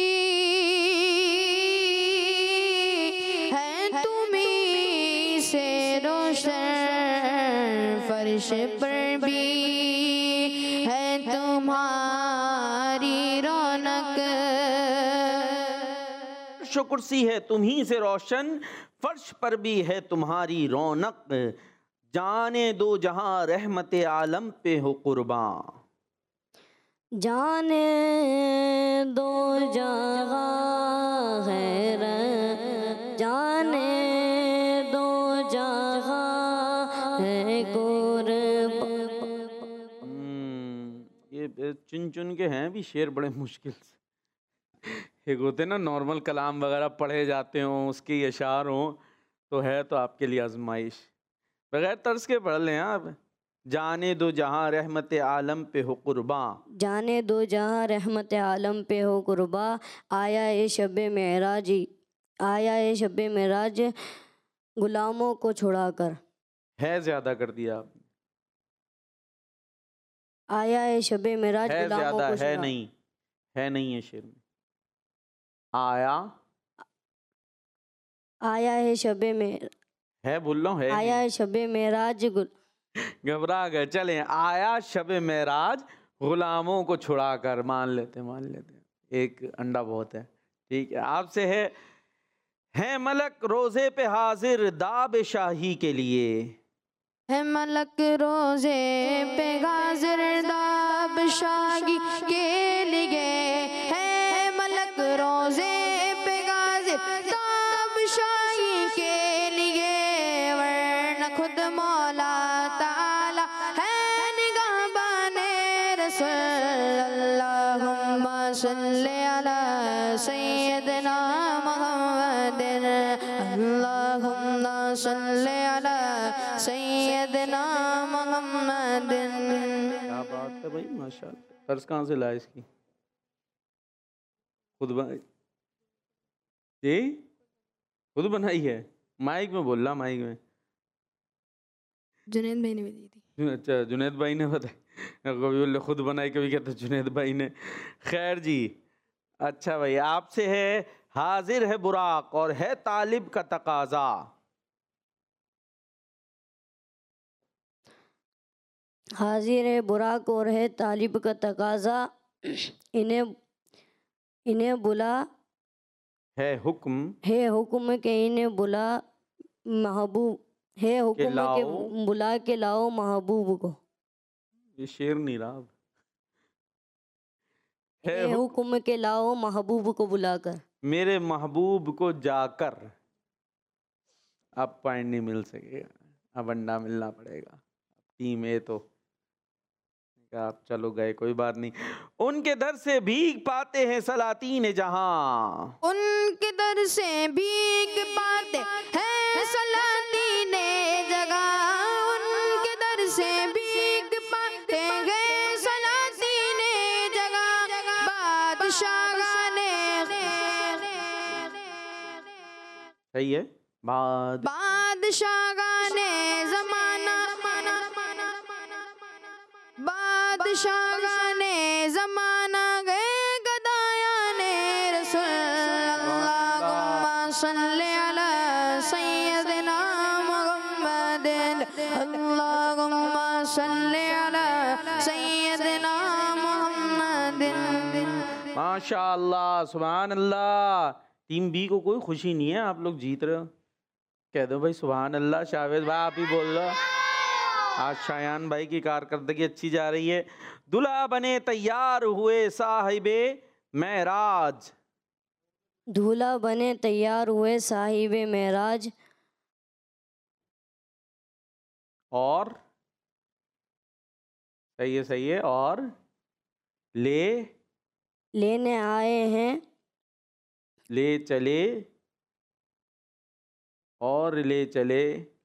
है तुम्ही से रोशन, फर्श पर भी है तुम्हारी रौनक। अर्श कुर्सी है तुम्ही से रोशन, फर्श पर भी है तुम्हारी रौनक। जाने दो जहां रहमत आलम पे हो कुर्बान, जाने दो जगह है चुन चुन के हैं भी शेर बड़े मुश्किल से। एक होते ना नॉर्मल कलाम वगैरह पढ़े जाते हों, उसके अशार हों, तो है तो आपके लिए आजमाइश। बगैर तर्ज के पढ़ लें आप। जाने दो जहाँ रहमत आलम पे हो कुर्बा, जाने दो जहाँ रहमत आलम पे हो कुर्बा, आया ए शब मेराज, आया ए शब मेराज गुलामों को छुड़ाकर। है ज्यादा कर दिया आप, आया ए शब मेराज है गुलामों ज्यादा, को है नहीं, है नहीं है शेर में। आया, आया है शब में, है बोल रहा हूँ, है आया है शब मेराज घबरा गए। चलें, आया शब मेराज गुलामों को छुड़ा कर। मान लेते एक अंडा बहुत है। ठीक है, आपसे है मलक रोजे पे हाजिर दाब शाही के लिए, है मलक रोजे पे हाजिर दाब शाही के लिए, है मलक रोजे पे हाजिर दाब शाही के लिए, वरना खुद मौला ताला है निगाहबाने रसूल। अल्लाहुम्मा सल्ली अला सय्यदना मुहम्मदिन, अल्लाहुम्मा सल्ली अला सय्यदना मुहम्मदिन। क्या बात है भाई, माशाल्लाह। तर्ज कहाँ से लाए इसकी? खुद बनाई जी, खुद बनाई है? माइक में बोल रहा, माइक में। जुनैद भाई ने भी दी थी। अच्छा, जुनैद भाई ने बताई। कभी बोले खुद बनाई, कभी कहते जुनैद भाई ने। खैर जी, अच्छा भाई, आपसे है हाजिर है बुराक और है तालिब का तकाजा। हाजिर है बुराक और है तालिब का तकाजा, इन्हें बुला है हुक्म, है हुक्म के इन्हें बुला महबूब, है हुक्म के बुला के लाओ महबूब को। ये शेर नहीं रहा अब। है हुक्म के लाओ महबूब को बुलाकर, मेरे महबूब को जाकर। अब पॉइंट नहीं मिल सकेगा, अब अंडा मिलना पड़ेगा। टीम ए तो आप चलो गए, कोई बात नहीं। उनके दर से भीग पाते हैं सलातीन जहां, उनके दर से भीग पाते हैं सलातीन जगह, उनके दर से भीग पाते हैं सलातीन जगह, बादशाह ने सही है, बादशाह ने जमाना, बादशाह ने जमाना गए गदाया ने रसूल। अल्लाहुम्मा सल्ली अला सय्यदना मुहम्मदिन, अल्लाहुम्मा सल्ली अला सय्यदना मुहम्मदिन। माशाअल्लाह, सुभान अल्लाह। टीम बी को कोई खुशी नहीं है, आप लोग जीत रहे हो। कह दो भाई सुभान अल्लाह। शावेद भाई आप ही बोल रहे हो। आज शायान भाई की कारकर्दगी अच्छी जा रही है। दुल्हा बने तैयार हुए साहिबे मेराज, दूल्हा बने तैयार हुए साहिबे मेराज, और सही है, और लेने आए हैं, ले चले, और ले चले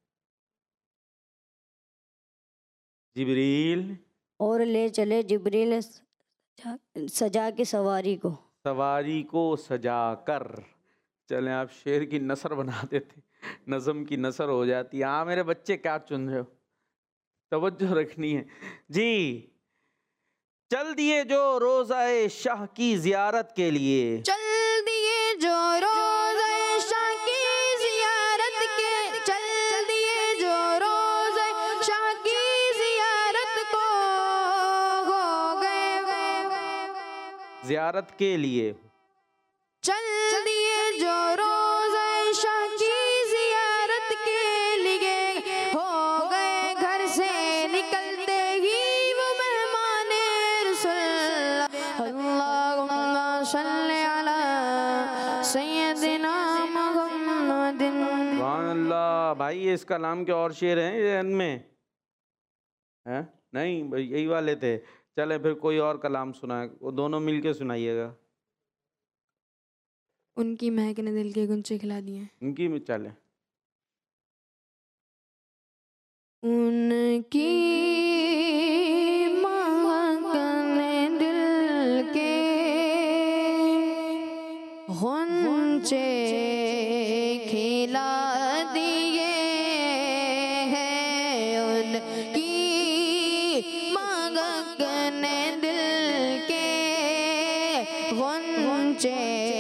जिब्रील, और ले चले जिब्रील सजा के सवारी को सजा कर। चलें, आप शेर की नसर बना देते, नज़म की नसर हो जाती। हाँ मेरे बच्चे, क्या चुन रहे हो, तवज्जो रखनी है जी। चल दिए जो रोज़ाए शाह की जियारत के लिए, चल दिए जो रोज़ाए शाह की जियारत के, चल दिए जो रोज़ाए शाह की जियारत को, हो गए जियारत के लिए। चल दिए जो रोज़ाए शाह की जियारत के लिए, हो गए घर से निकलते ही वो मेहमान रसूल। अल्लाहुम्मा सल्ली अला सय्यदिना मुहम्मदिन। सुभान अल्लाह। भाई ये इसका नाम के और शेर हैं ये में है? नहीं भाई, यही वाले थे। चले फिर कोई और कलाम सुनाए, वो दोनों मिलके सुनाइएगा। उनकी महक ने दिल के गुंचे खिला दिए। उनकी में चले। उनकी महक ने दिल के गुंचे खिला दिए हैं। उनकी महक ने दिल के गुंचे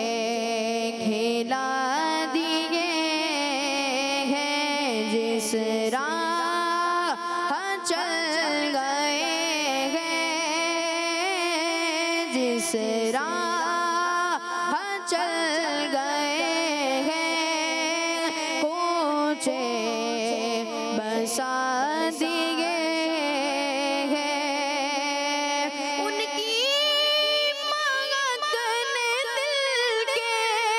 खिला दिए हैं। जिस राह चल गए हैं, जिस राह चल गए हैं, कोचे बसा दिए हैं। उनकी महक ने दिल के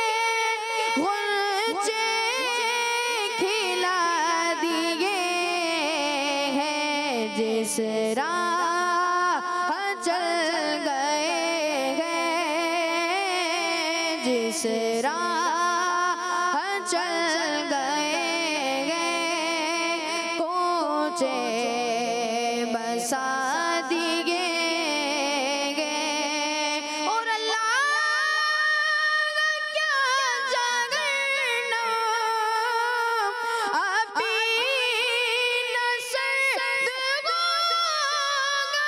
गुंचे खिला दिए हैं। जिस राह चल गए हैं, जिस राह चल गए हैं, कोचे बसा दिए हैं। और अल्लाह क्या जागरना अभी न सर्द होगा।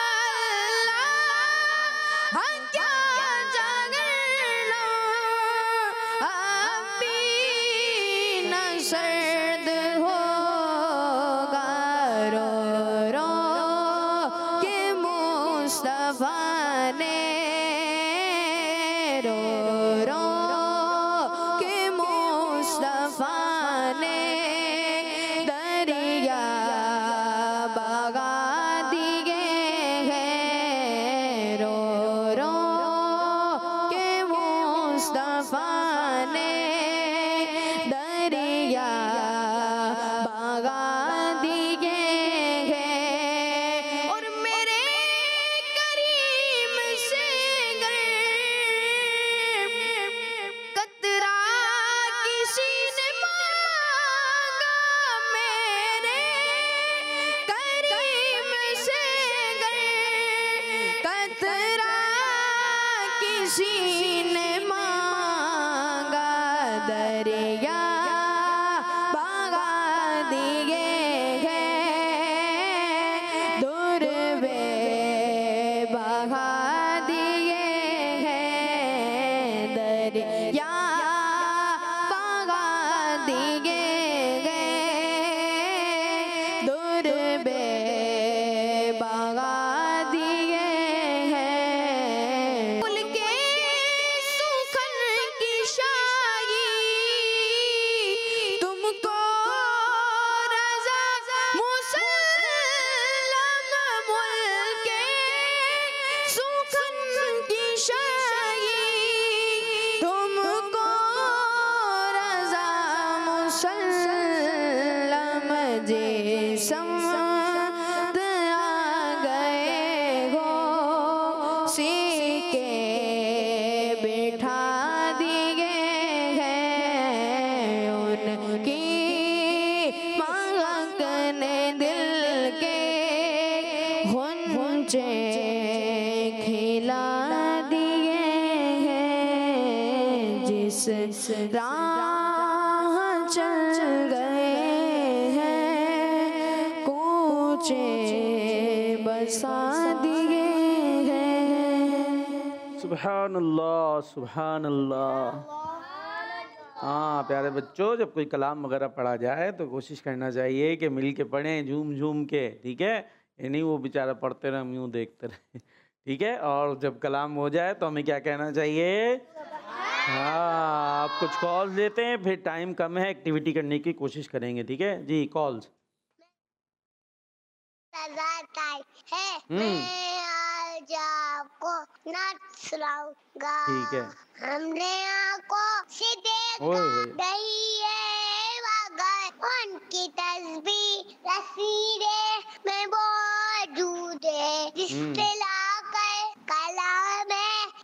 अल्लाह क्या जागरना अभी न सर्द होगा। रो रो के मुस्तफा ने, रो रो के मुस्तफा ने दरिया बगा दिए हैं। रो रो के मुस्तफा ने दरिया बगा दिए हैं। और मेरे करीम से गर कतरा किसी ने मांगा, मेरे करीम से गर कतरा किसी ने मांगा, दरिया बगा दिए हैं। दुर्वे बहा दिए हैं। दरिया बगा दिए हैं। दुर्वे बगा दिए हैं। फूल के सूखन की शाही तुमको रज़ा मुसल्लम, मुल्क के सूखन की शाही तुमको रज़ा मुसल्लम। जिसम आ गए हो सीके बिठा दिए हैं। उनकी महक ने दिल के गुंचे खिला दिए हैं। जिस राह चल गए हैं, कोचे बसा दिए हैं। सुभान अल्लाह, सुभान अल्लाह। हाँ प्यारे बच्चों, जब कोई कलाम वगैरह पढ़ा जाए तो कोशिश करना चाहिए कि मिल के पढ़ें, झूम झूम के, ठीक है। ये नहीं वो बेचारा पढ़ते रहे हम यूँ देखते रहे, ठीक है। और जब कलाम हो जाए तो हमें क्या कहना चाहिए? हाँ, आप कुछ कॉल्स लेते हैं, फिर टाइम कम है, एक्टिविटी करने की कोशिश करेंगे, ठीक है जी। कॉल्स मैं आज आपको नाच सुनाऊंगा। ठीक है। हमने आंखों से देखा नहीं है मगर उनकी तस्बीह तस्वीरें में मौजूद है। रिश्ते लाकर कलाम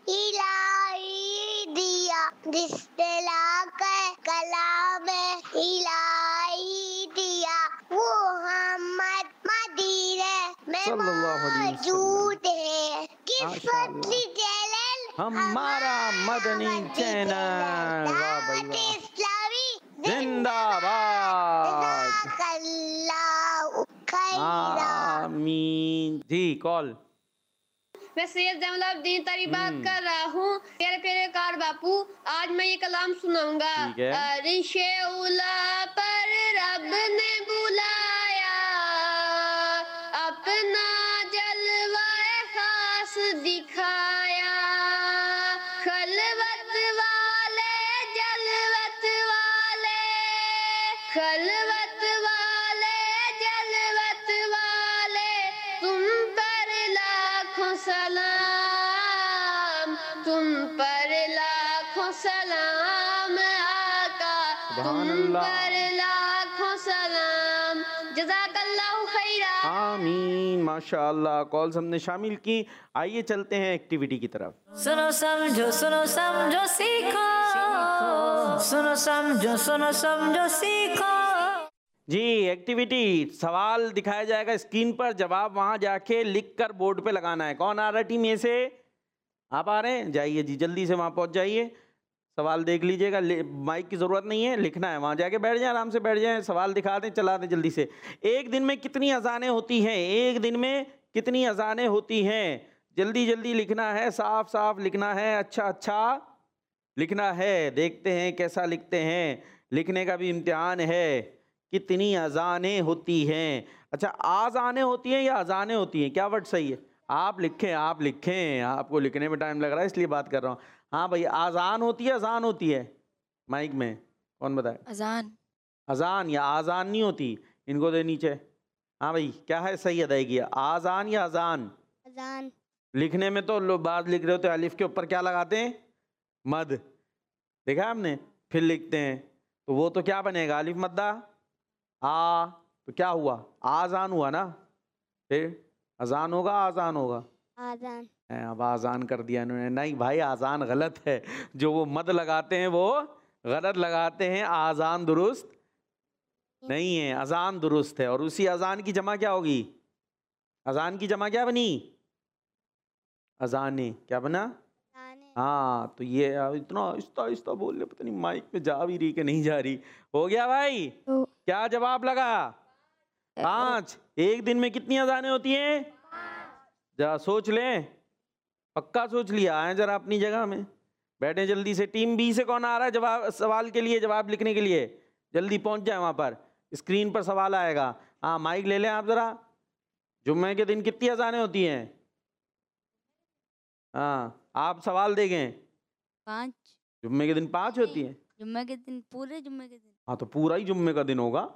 इलाही दिया, रिश्ते लाकर कलाम इलाही दिया, वो मोहम्मद मदीने में सल्लल्लाहु अलैहि वसल्लम। मौजूद है। किस्मत चैनल हमारा मदनी चैनल, वाह भाई वाह, इस्लामी जिंदाबाद, जज़ाकल्लाहु खैरा। आमीन। जी कॉल। मैं सैयद जमालुद्दीन तारी बात कर रहा हूँ। प्यारे प्यारे कार बापू, आज मैं ये कलाम सुनाऊंगा। ठीक है। अरिशे उला पर रब ने बुलाया, अपना जलवाए खास दिखाया, खलवत वाले जलवत वाले, खलवत वाले जलवत वाले, तुम पर लाखों सलाम, तुम पर लाखों सलाम आका, तुम पर लाखों सलाम, जज़ाकल्लाहु खैरा। आमीन, माशाअल्लाह। कॉल हमने शामिल की। आइए चलते हैं एक्टिविटी की तरफ। सुनो समझो सीखो, सुनो समझो सीखो। जी एक्टिविटी, सवाल दिखाया जाएगा स्क्रीन पर, जवाब वहां जाके लिख कर बोर्ड पे लगाना है। कौन आ रहा है टीम में से? आप आ रहे हैं? जाइए जी, जल्दी से वहां पहुंच जाइए, सवाल देख लीजिएगा। माइक की ज़रूरत नहीं है, लिखना है। वहाँ जाके बैठ जाएं, आराम से बैठ जाएं, सवाल दिखा दें, चला दें जल्दी से। एक दिन में कितनी अज़ानें होती हैं? एक दिन में कितनी अज़ानें होती हैं? जल्दी जल्दी लिखना है, साफ साफ लिखना है, अच्छा अच्छा लिखना है। देखते हैं कैसा लिखते हैं, लिखने का भी इम्तिहान है। कितनी अज़ानें होती हैं? अच्छा, आज़ानें होती हैं या अज़ानें होती हैं? क्या वर्ड सही है? आप लिखें, आप लिखें, आपको लिखने में टाइम लग रहा है इसलिए बात कर रहा हूँ। हाँ भाई, आज़ान होती है अज़ान होती है? माइक में कौन बताए? अजान। अज़ान या आज़ान नहीं होती, इनको दे नीचे। हाँ भाई, क्या है सही अदायगी, आज़ान या अज़ान? अजान। लिखने में तो लोग बात लिख रहे होते, अलिफ के ऊपर क्या लगाते हैं? मद। देखा है आपने? फिर लिखते हैं तो वो तो क्या बनेगा? अलिफ मद्दा आ, तो क्या हुआ? आज़ान हुआ ना। फिर अज़ान होगा आज़ान होगा? आजान। अब आज़ान कर दिया इन्होंने। नहीं भाई, आज़ान गलत है, जो वो मद लगाते हैं वो गलत लगाते हैं। आज़ान दुरुस्त नहीं है, अज़ान दुरुस्त है। और उसी अज़ान की जमा क्या होगी? अज़ान की जमा क्या बनी? अज़ाने। क्या बना? हाँ, तो ये इतना आहिस्ता आहिस्ता बोल रहे, पता नहीं माइक में जा भी रही कि नहीं जा रही। हो गया भाई? क्या जवाब लगा? 5। एक दिन में कितनी अज़ानें होती हैं? जा सोच लें, पक्का सोच लिया है? जरा अपनी जगह में बैठे जल्दी से। टीम बी से कौन आ रहा है जवाब, सवाल के लिए, जवाब लिखने के लिए? जल्दी पहुंच जाए, वहां पर स्क्रीन पर सवाल आएगा। हाँ, माइक ले लें आप जरा। जुम्मे के दिन कितनी अज़ानें होती हैं? हाँ, आप सवाल देखें। 5। जुम्मे के दिन 5 होती हैं? जुम्मे के दिन, पूरे जुम्मे के दिन। हाँ, तो पूरा ही जुम्मे का दिन होगा।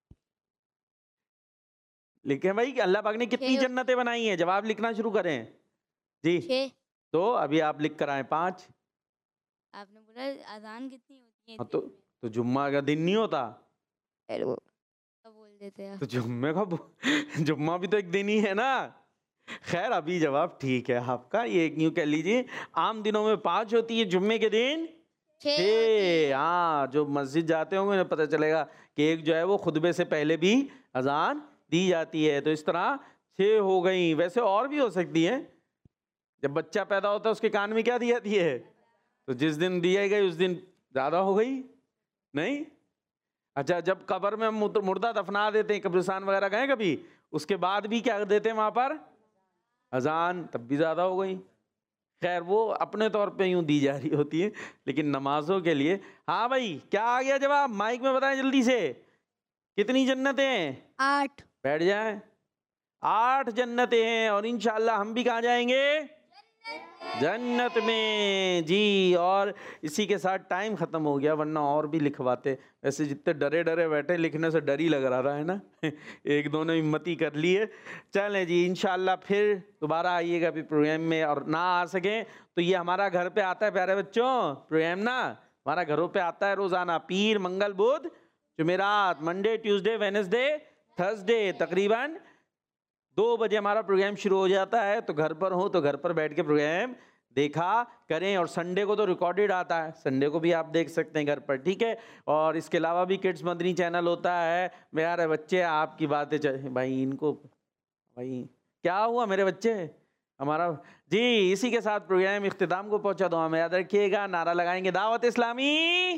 लिखें भाई कि अल्लाह पाक ने कितनी जन्नतें बनाई हैं। जवाब लिखना शुरू करें जी। 6। तो अभी आप लिख कर आए 5। आपने बोला अजान कितनी होती है? हाँ, तो जुम्मा का दिन नहीं होता? तो बोल देते हैं। तो जुम्मे का जुम्मा भी तो एक दिन ही है ना। खैर, अभी जवाब ठीक है आपका। ये यूँ कह लीजिए, आम दिनों में 5 होती है, जुम्मे के दिन 6। हाँ, जो मस्जिद जाते होंगे उन्हें पता चलेगा कि एक जो है वो खुतबे से पहले भी अजान दी जाती है। तो इस तरह 6 हो गई। वैसे और भी हो सकती है। जब बच्चा पैदा होता है उसके कान में क्या दी जाती है? तो जिस दिन दी गई उस दिन ज़्यादा हो गई नहीं? अच्छा, जब कब्र में मुर्दा दफना देते हैं, कब्रिस्तान वगैरह गए कभी, उसके बाद भी क्या देते हैं वहाँ पर? अजान, तब भी ज़्यादा हो गई। खैर, वो अपने तौर पे यूँ दी जा रही होती है, लेकिन नमाजों के लिए। हाँ भाई, क्या आ गया जवाब? माइक में बताएं जल्दी से। कितनी जन्नतें हैं? 8। बैठ जाएं। 8 जन्नतें हैं, और इंशाल्लाह हम भी कहाँ जाएंगे? जन्नत में जी। और इसी के साथ टाइम ख़त्म हो गया, वरना और भी लिखवाते। वैसे जितने डरे डरे बैठे, लिखने से डर ही लग रहा है ना। एक दो ने हिम्मत ही कर ली है। चलें जी, इंशाल्लाह फिर दोबारा आइएगा भी प्रोग्राम में। और ना आ सकें तो ये हमारा घर पे आता है प्यारे बच्चों, प्रोग्राम ना हमारा घरों पे आता है रोज़ाना, पीर मंगल बुध जुमेरात, मंडे ट्यूसडे वेडनेसडे थर्सडे, तकरीबन 2 बजे हमारा प्रोग्राम शुरू हो जाता है, तो घर पर हो तो घर पर बैठ के प्रोग्राम देखा करें। और संडे को तो रिकॉर्डेड आता है, संडे को भी आप देख सकते हैं घर पर, ठीक है। और इसके अलावा भी किड्स मदनी चैनल होता है। मेरे बच्चे आपकी बातें भाई, इनको भाई क्या हुआ मेरे बच्चे हमारा जी। इसी के साथ प्रोग्राम इख्तिताम को पहुंचा दो। हमें याद रखिएगा, नारा लगाएंगे दावत इस्लामी।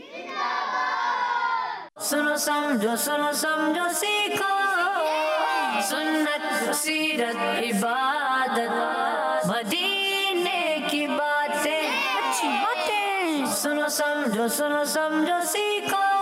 सुनो समझो सीखो, सुन्नत सीरत इबादत मदीने की बातें, अच्छी बातें। सुनो समझो सीखो।